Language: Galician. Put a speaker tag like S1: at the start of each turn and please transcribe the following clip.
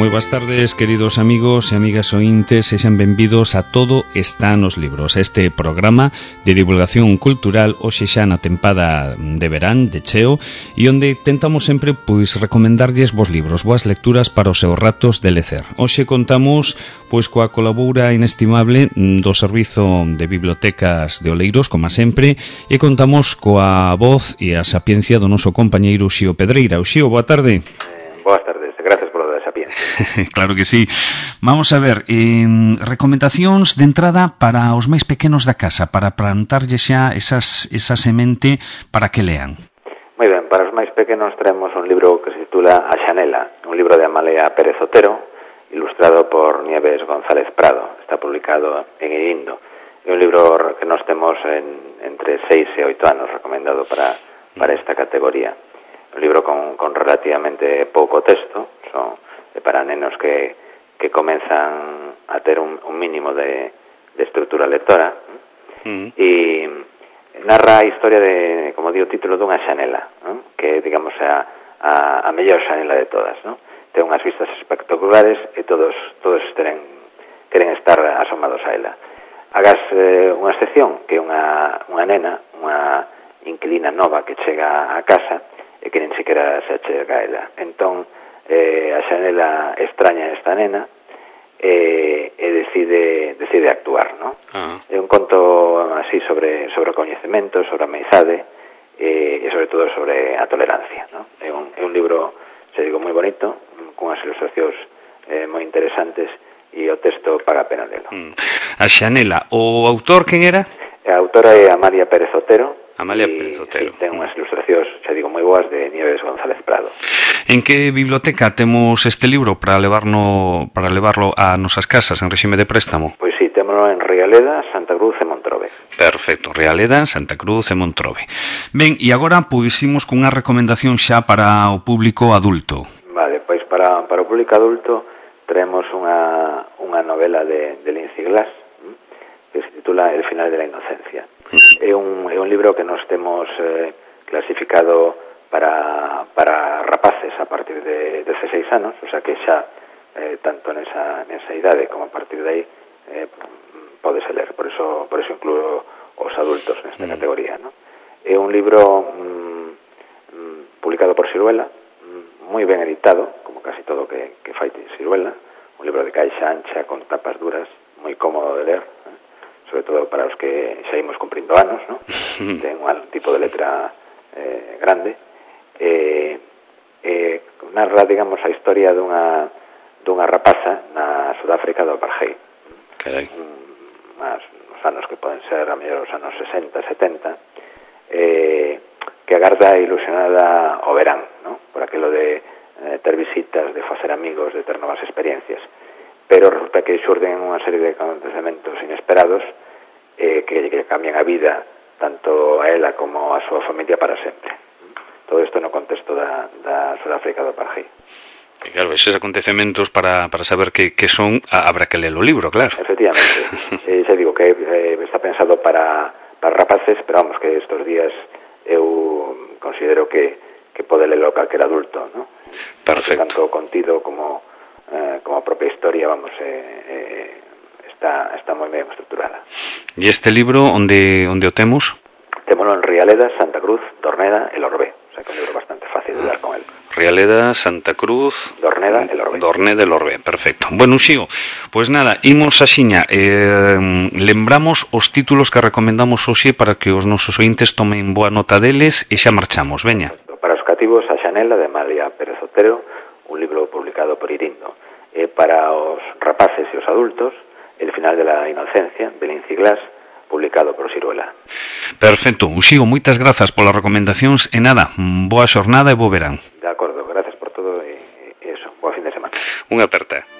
S1: Moi boas tardes, queridos amigos e amigas ointes, sexan benvidos a Todo está nos libros, este programa de divulgación cultural hoxe xa na tempada de verán, de cheo, e onde tentamos sempre recomendarlles vos libros, boas lecturas para os seus ratos de lecer. Hoxe contamos coa colabora inestimable do Servizo de Bibliotecas de Oleiros, como sempre, e contamos coa voz e a sapiencia do noso compañeiro Uxío Pedreira. Uxío, boa tarde.
S2: Boas tardes, gracias por lo de sapiencia.
S1: Claro que sí. Vamos a ver, recomendacións de entrada para os máis pequenos da casa, para plantarlle xa esa semente para que lean.
S2: Moi ben, para os máis pequenos traemos un libro que se titula A Xanela, un libro de Amalia Pérez Otero, ilustrado por Nieves González Prado. Está publicado en Irindo. É un libro que nos temos entre 6 e 8 anos, recomendado para esta categoría. Un libro con relativamente pouco texto, son para nenos que comenzan a ter un mínimo de estrutura lectora, e narra a historia de, como di o título, dunha xanela, que digamos a mellor xanela de todas, non? Ten unhas vistas espectaculares e todos queren estar asomados a ela. Hagas unha excepción, que é unha nena, unha inquilina nova que chega a casa e que nin sequera se achega a ela. Entón, a xanela extraña a esta nena e decide actuar, non? É un conto así sobre coñecemento, sobre a amizade e sobre todo sobre a tolerancia, non? É un libro, se digo, moi bonito, con unhas ilustracións moi interesantes, e o texto paga a pena lelo.
S1: A xanela, o autor quen era?
S2: A autora é Amalia Pérez Otero.
S1: Amalia Pérez Otero.
S2: Ten unhas ilustracións, xa digo, moi boas, de Nieves González Prado.
S1: En que biblioteca temos este libro para levarlo a nosas casas en réxime de préstamo?
S2: Pois sí, témolo en Rialeda, Santa Cruz e Montrobe.
S1: Perfecto, Rialeda, Santa Cruz e Montrobe. Ben, e agora imos cunha recomendación xa para o público adulto.
S2: Vale, pois para o público adulto traemos unha novela de Lindsay Glass, que se titula El final de la inocencia. É un libro que nos temos clasificado para rapaces a partir de 16 anos, o sea que xa tanto nesa idade como a partir de aí podese ler, por eso incluo os adultos nesta categoría, ¿no? É un libro publicado por Siruela, moi ben editado, como casi todo que fai Siruela, un libro de caixa ancha con tapas duras, moi cómodo de ler, sobre todo para os que xa imos cumprindo anos, ¿no? Ten un tipo de letra grande, narra, digamos, a historia dunha rapaza na Sudáfrica do Apartheid.
S1: Carai.
S2: Nos anos que poden ser a mellor os anos 60, 70, que agarda ilusionada o verán, ¿no? Por aquilo de ter visitas, de facer amigos, de ter novas experiencias. Pero resulta que xurden unha serie de acontecementos inesperados que cambian a vida tanto a ela como a súa familia para sempre. Todo isto no contexto da Sudáfrica do Apartheid.
S1: Claro, esos acontecementos para saber que son, habrá que ler o libro, claro.
S2: Efectivamente. Xa digo que está pensado para rapaces, pero vamos, que estos días eu considero que pode lelo calquer adulto, ¿no?
S1: Perfecto.
S2: Tanto contido como a propia historia, vamos, está moi ben estruturada.
S1: E este libro, onde o temos?
S2: Témolo en Rialeda, Santa Cruz, Dorneda e Lorbe. O sea, que é un libro bastante fácil de dar con él.
S1: Rialeda, Santa Cruz,
S2: Dorneda e Lorbe.
S1: Dorneda e Lorbe, perfecto. Bueno, Uxío, pois nada, imos a xiña. Lembramos os títulos que recomendamos hoxe para que os nosos ointes tomen boa nota deles e xa marchamos, veña.
S2: Para os cativos, A Xanela, de Amalia Pérez Otero, un libro publicado por Irindo. Para os rapaces e os adultos, El final de la inocencia, de Lindsay Glass, publicado por Siruela.
S1: Perfecto. Uxío, moitas grazas polas recomendacións e nada, boa xornada e bo verán.
S2: De acordo, gracias por todo e eso, boa fin de semana.
S1: Unha aperta.